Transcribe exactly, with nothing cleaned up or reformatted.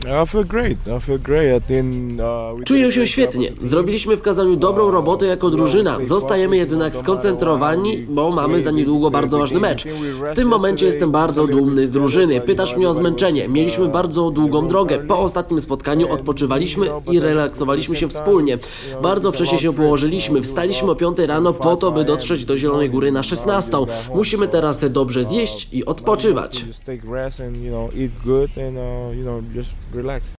Czuję się świetnie. Zrobiliśmy w Kazaniu dobrą robotę jako drużyna. Zostajemy jednak skoncentrowani, bo mamy za niedługo bardzo ważny mecz. W tym momencie jestem bardzo dumny z drużyny. Pytasz mnie o zmęczenie. Mieliśmy bardzo długą drogę. Po ostatnim spotkaniu odpoczywaliśmy i relaksowaliśmy się wspólnie. Bardzo wcześnie się położyliśmy. Wstaliśmy o piątej rano po to, by dotrzeć do Zielonej Góry na szesnastą. Musimy teraz dobrze zjeść i odpoczywać.